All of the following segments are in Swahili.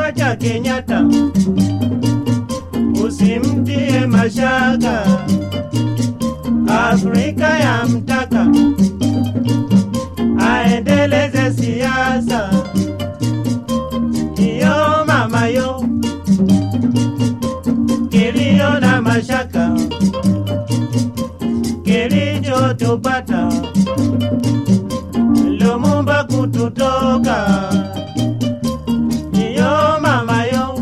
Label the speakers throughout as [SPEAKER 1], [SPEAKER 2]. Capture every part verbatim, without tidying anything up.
[SPEAKER 1] kifo cha Kenyatta usimtie mashaka. Afrika ya mtaka aendeleze siasa. Iyo mama yo, kilio na mashaka kilicho tupata, Lumumba kututoka. Iyo mama yo,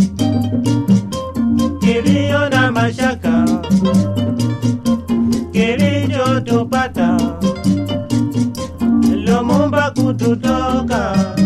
[SPEAKER 1] kilio na mashaka kilicho tupata, Lumumba kututoka.